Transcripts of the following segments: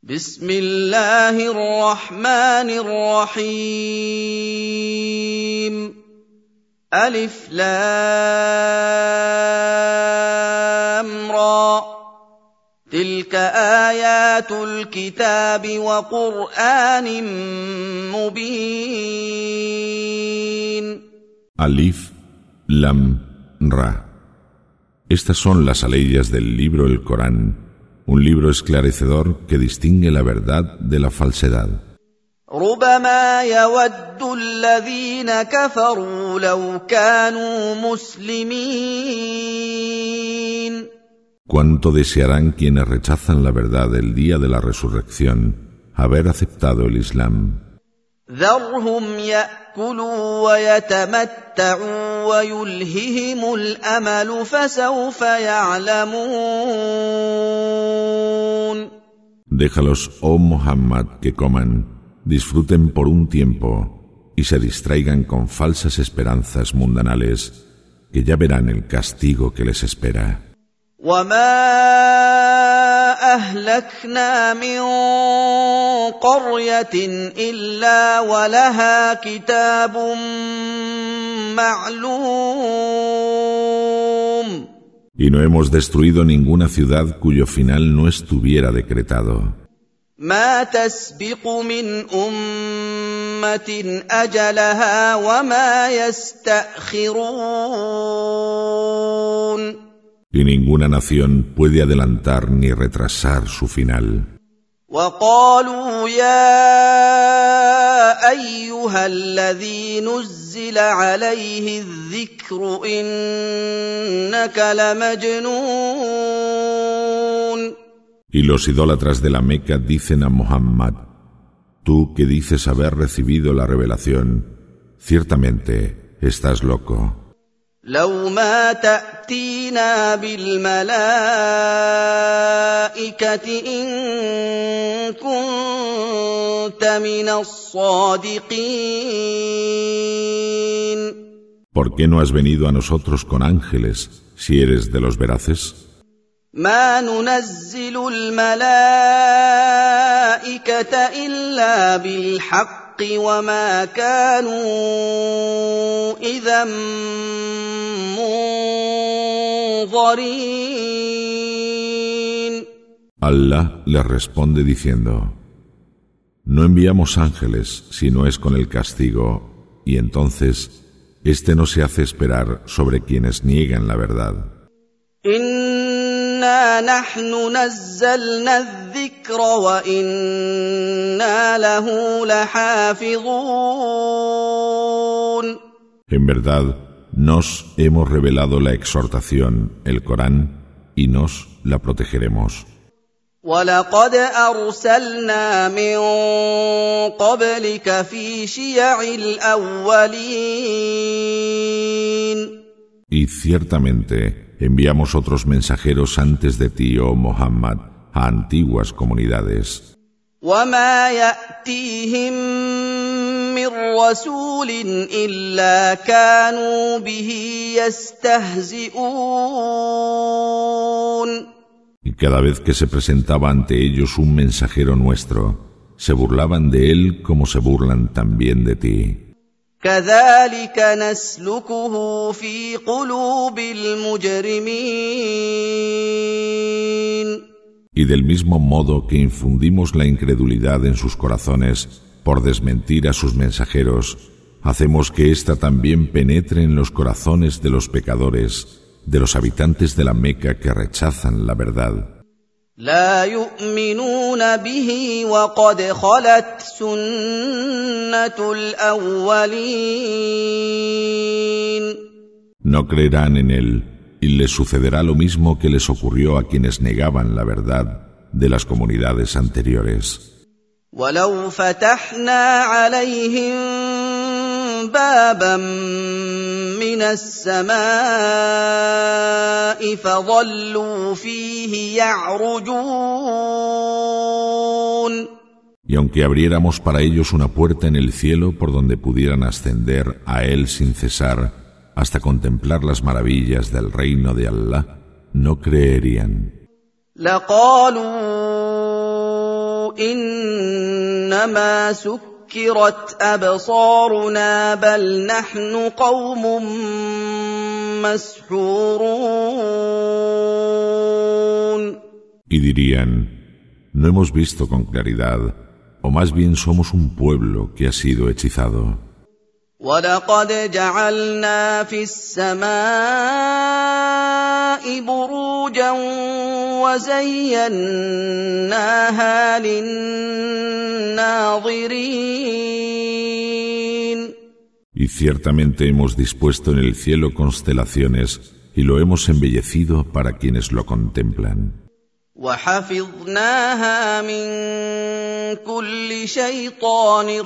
بسم الله الرحمن الرحيم ألف لام را تلك آيات الكتاب وقرآن مبين Alif, Lam, Ra. Estas son las aleyas del libro el Corán, un libro esclarecedor que distingue la verdad de la falsedad. ربما يود الذين كفروا لو كانوا مسلمين. Cuánto desearán quienes rechazan la verdad el día de la resurrección haber aceptado el Islam. ذرهم يأكلوا ويتمتعوا ويلههم الأمل فسوف يعلمون. Déjalos, oh Muhammad, que coman, disfruten por un tiempo y se distraigan con falsas esperanzas mundanales, que ya verán el castigo que les espera. وما أهلكنا من قرية إلا ولها كتاب معلوم. Y no hemos destruido ninguna ciudad cuyo final no estuviera decretado. ما تسبق من أمة أجلها وما يستأخرون. Y ninguna nación puede adelantar ni retrasar su final. وقالوا يا أيها الذي نزل عليه الذكر إنك لمجنون. Y los idólatras de la Meca dicen a Muhammad: tú que dices haber recibido la revelación, ciertamente estás loco. لو ما تأتينا بالملائكة إن كنت من الصادقين. ¿Por qué no has venido a nosotros con ángeles si eres de los veraces? ما ننزل الملائكة إلا بالحق وما كانوا إذا منظرين. Allah les responde diciendo: no enviamos ángeles si no es con el castigo, y entonces este no se hace esperar sobre quienes niegan la verdad. إنا نحن نزلنا الذكر وإنا له لحافظون. En verdad, nos hemos revelado la exhortación, el Corán, y nos la protegeremos. ولقد أرسلنا من قبلك في شيع الأولين. Y ciertamente enviamos otros mensajeros antes de ti, oh Muhammad, a antiguas comunidades. وما يأتيهم من رسول إلا كانوا به يستهزئون. Y cada vez que se presentaba ante ellos un mensajero nuestro, se burlaban de él como se burlan también de ti. كذلك نسلكه في قلوب المجرمين. Y del mismo modo que infundimos la incredulidad en sus corazones por desmentir a sus mensajeros, hacemos que ésta también penetre en los corazones de los pecadores, de los habitantes de la Meca que rechazan la verdad. لا يؤمنون به وقد خلت سنة الأولين. No creerán en él, y les sucederá lo mismo que les ocurrió a quienes negaban la verdad de las comunidades anteriores. ولو فتحنا عليهم بابا من السماء فظلوا فيه يعرجون. Y aunque abriéramos para ellos una puerta en el cielo por donde pudieran ascender a él sin cesar hasta contemplar las maravillas del reino de Allah, no creerían. لقالوا إنما سكرت أبصارنا بل نحن قوم مسحورون. Y dirían, no hemos visto con claridad, o más bien somos un pueblo que ha sido hechizado. وَلَقَدْ جَعَلْنَا فِي السَّمَاءِ بُرُوجًا وَزَيَّنَّاهَا لِلنَّاظِرِينَ. Y ciertamente hemos dispuesto en el cielo constelaciones y lo hemos embellecido para quienes lo contemplan. وَحَفِظْنَاهَا مِن كُلِّ شَيْطَانٍ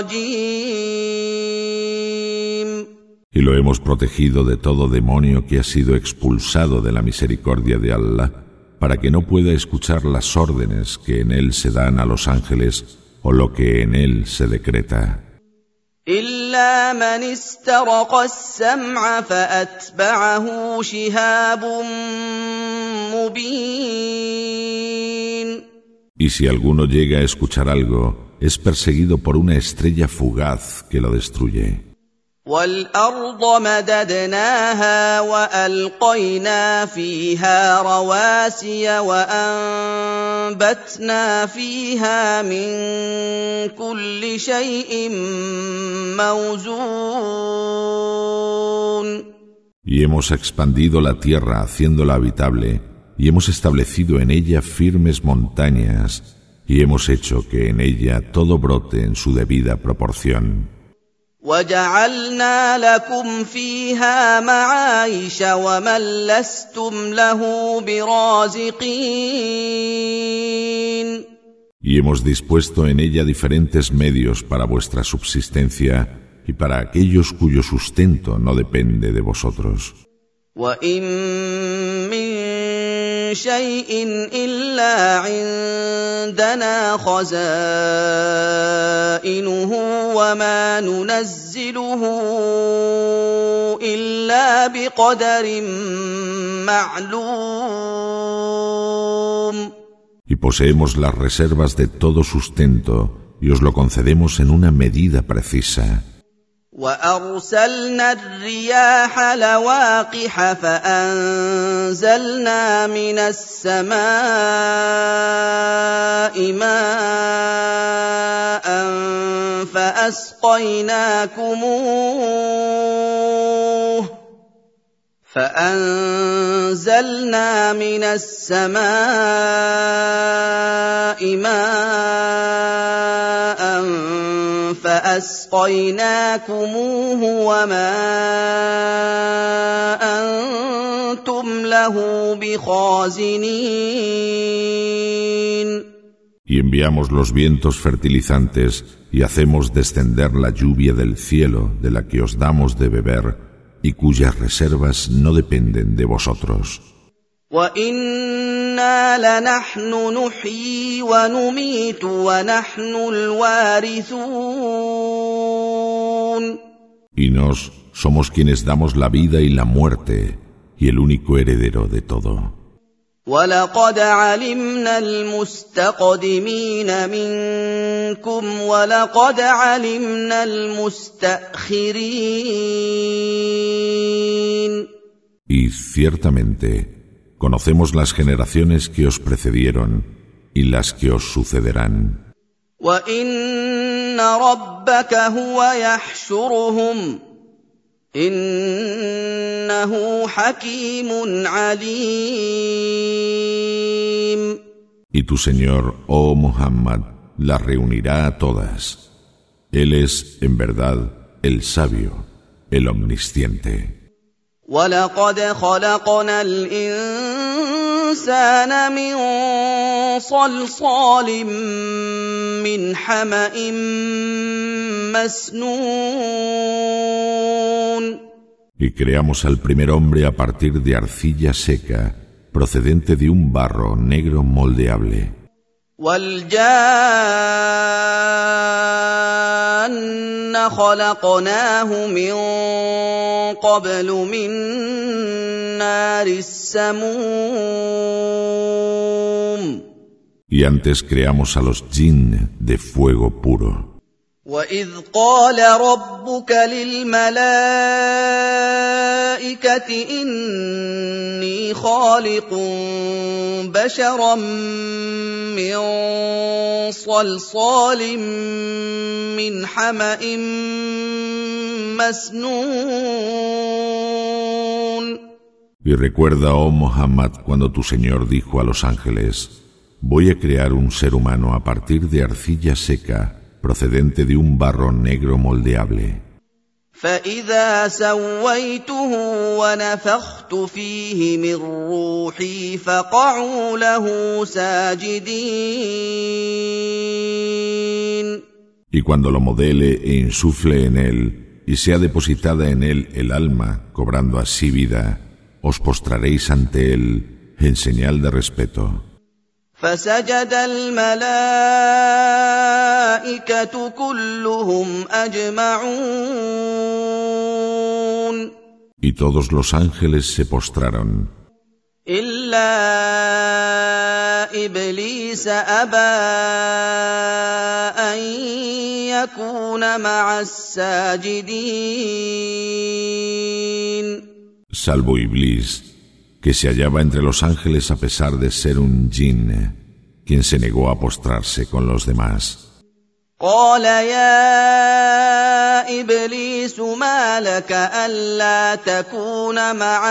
رَّجِيمٍ. Y lo hemos protegido de todo demonio que ha sido expulsado de la misericordia de Allah, para que no pueda escuchar las órdenes que en él se dan a los ángeles o lo que en él se decreta. إِلَّا مَنِ اسْتَرَقَ السَّمْعَ فَأَتْبَعَهُ شِهَابٌ مُّبِينٌ. Y si alguno llega a escuchar algo, es perseguido por una estrella fugaz que lo destruye. وَالْأَرْضَ مَدَدْنَاهَا وَأَلْقَيْنَا فِيهَا رَوَاسِيَ وَأَنبَتْنَا فِيهَا مِن كُلِّ شَيْءٍ مَّوْزُونٍ. Y hemos expandido la tierra haciéndola habitable, y hemos establecido en ella firmes montañas, y hemos hecho que en ella todo brote en su debida proporción. وَجَعَلْنَا لَكُمْ فِيهَا مَعَايِشَ وَمَن لَّسْتُمْ لَهُ بِرَازِقِينَ. Y hemos dispuesto en ella diferentes medios para vuestra subsistencia y para aquellos cuyo sustento no depende de vosotros. وَإِن مِّن شَيْءٍ إِلَّا عِندَنَا خَزَائِنُهُ وَمَا نُنَزِّلُهُ إِلَّا بِقَدَرٍ مَّعْلُومٍ. Y poseemos las reservas de todo sustento y os lo concedemos en una medida precisa. وَأَرْسَلْنَا الرِّيَاحَ لَوَاقِحَ فَأَنزَلْنَا مِنَ السَّمَاءِ مَاءً فَأَسْقَيْنَاكُمُوهُ وَمَا أَنتُمْ لَهُ بِخَازِنِينَ. Y enviamos los vientos fertilizantes y hacemos descender la lluvia del cielo de la que os damos de beber y cuyas reservas no dependen de vosotros. وَإِنَّا لَنَحْنُ نُحْيِي وَنُمِيتُ وَنَحْنُ الْوَارِثُونَ. Y nos somos quienes damos la vida y la muerte, y el único heredero de todo. وَلَقَدْ عَلِمْنَا الْمُسْتَقْدِمِينَ مِنكُمْ وَلَقَدْ عَلِمْنَا الْمُسْتَأْخِرِينَ. Y ciertamente conocemos las generaciones que os precedieron y las que os sucederán. وَإِنَّ رَبَّكَ هُوَ يَحْشُرُهُمْ إِنَّهُ حَكِيمٌ عَلِيمٌ. Y tu Señor, oh Muhammad, las reunirá a todas. Él es, en verdad, el sabio, el omnisciente. وَلَقَدْ خَلَقْنَا الْإِنسَانَ مِنْ صَلْصَالٍ مِّنْ حَمَإٍ مَّسْنُونٍ. Y creamos al primer hombre a partir de arcilla seca, procedente de un barro negro moldeable. وَالْجَانَّ خَلَقْنَاهُ مِن قَبْلُ مِن نَّارِ السَّمُومِ. Y antes creamos a los jinn de fuego puro. وَإِذْ قَالَ رَبُّكَ لِلْمَلَائِكَةِ إِنِّي خَالِقٌ بَشَرًا مِّن صَلْصَالٍ مِّنْ حَمَإٍ مَّسْنُونٍ. Y recuerda, oh Muhammad, cuando tu Señor dijo a los ángeles: voy a crear un ser humano a partir de arcilla seca, procedente de un barro negro moldeable. فَإِذَا سَوَّيْتُهُ وَنَفَخْتُ فِيهِ مِن رُّوحِي فَقَعُوا لَهُ سَاجِدِينَ. Y cuando lo modele e insufle en él, y sea depositada en él el alma, cobrando así vida, os postraréis ante él en señal de respeto. فَسَجَدَ الْمَلَائِكَةُ كُلُّهُمْ أَجْمَعُونَ. Y todos los ángeles se postraron, إِلَّا إِبْلِيسَ أَبَىٰ أَن يَكُونَ مَعَ السَّاجِدِينَ. salvo Iblis, que se hallaba entre los ángeles a pesar de ser un jinn, quien se negó a postrarse con los demás. قال يا إبليس ما لك ألا تكون مع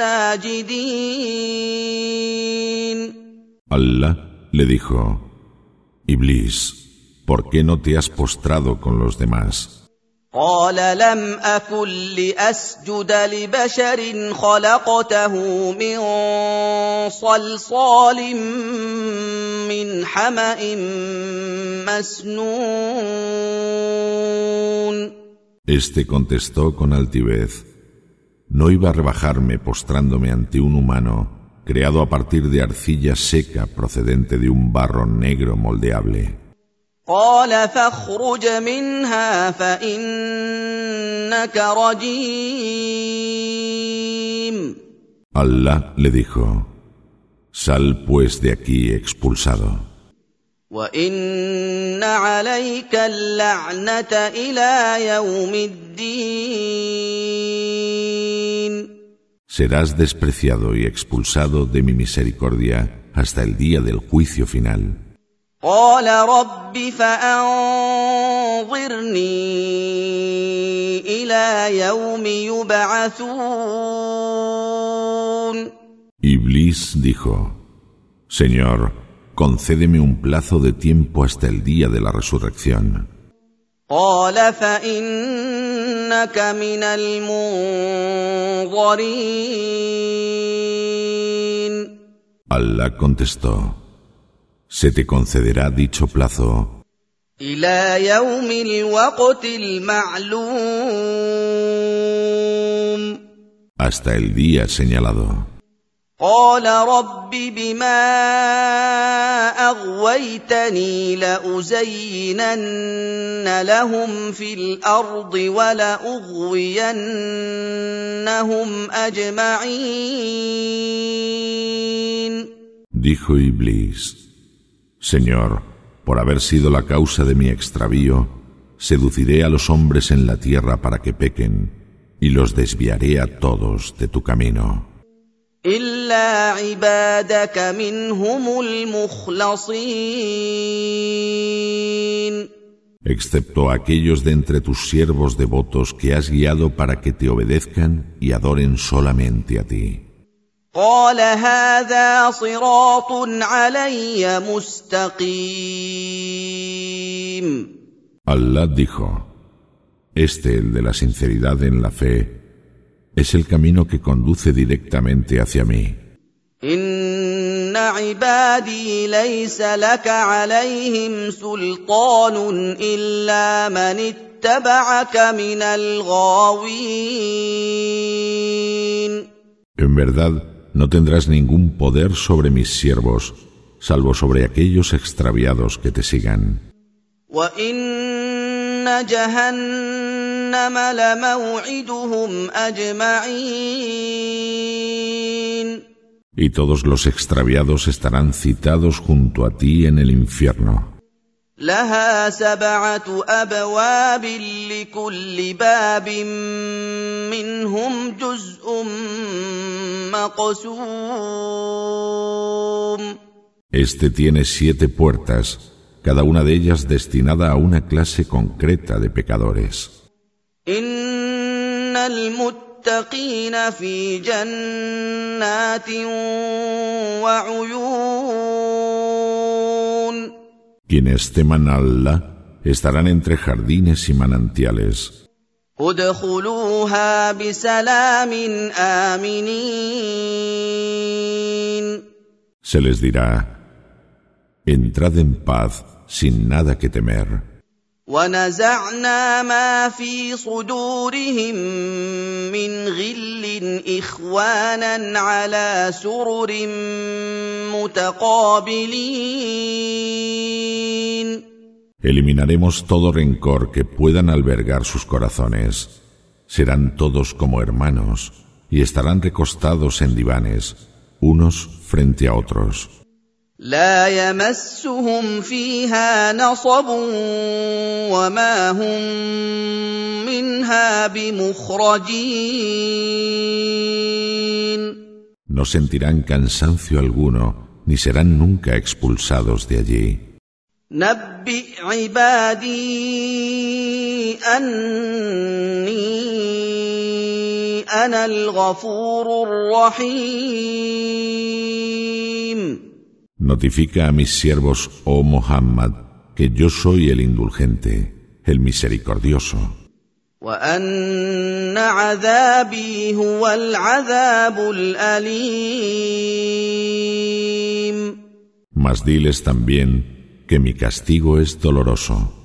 الساجدين. Allah le dijo: Iblis, ¿por qué no te has postrado con los demás? قال لم أكن لأسجد لبشر خلقته من صلصال من حمأ مسنون. Este contestó con altivez: no iba a rebajarme postrándome ante un humano creado a partir de arcilla seca procedente de un barro negro moldeable. قال فاخرج منها فإنك رجيم. Allah le dijo: sal pues de aquí expulsado. وإن عليك اللعنة إلى يوم الدين. Serás despreciado y expulsado de mi misericordia hasta el día del juicio final. قال رب فأنظرني إلى يوم يبعثون. Iblis dijo: Señor, concédeme un plazo de tiempo hasta el día de la resurrección. قال فإنك من المنظرين. Allah contestó: se te concederá dicho plazo إلى يوم الوقت المعلوم. hasta el día señalado. قال رب بما أغويتني لأزينن لهم في الأرض ولأغوينهم أجمعين. Dijo Iblis: Señor, por haber sido la causa de mi extravío, seduciré a los hombres en la tierra para que pequen, y los desviaré a todos de tu camino. إلا عبادك منهم المخلصين. Excepto aquellos de entre tus siervos devotos que has guiado para que te obedezcan y adoren solamente a ti. قال هذا صراط علي مستقيم. Allah dijo: Este, el de la sinceridad en la fe, es el camino que conduce directamente hacia mí. إن عبادي ليس لك عليهم سلطان إلا من اتبعك من الغاوين. En verdad, no tendrás ningún poder sobre mis siervos, salvo sobre aquellos extraviados que te sigan. وإن جهنم لموعدهم أجمعين. Y todos los extraviados estarán citados junto a ti en el infierno. لها 7 أبواب لكل باب منهم جزء مقسوم. Este tiene 7 puertas, cada una de ellas destinada a una clase concreta de pecadores. إن المتقين في جنات وعيون. Quienes teman a Allah estarán entre jardines y manantiales. ادخلوها بسلام آمنين. Se les dirá: entrad en paz sin nada que temer. ونزعنا ما في صدورهم من غل إخوانا على سرر متقابلين. Eliminaremos todo rencor que puedan albergar sus corazones. Serán todos como hermanos y estarán recostados en divanes, unos frente a otros. لا يمسهم فيها نصب وما هم منها بمخرجين. No sentirán cansancio alguno, ni serán nunca expulsados de allí. نبئ عبادي أني أنا الغفور الرحيم. Notifica a mis siervos, oh Muhammad, que yo soy el indulgente, el misericordioso. وأن عذابي هو العذاب الأليم. Mas diles también que mi castigo es doloroso.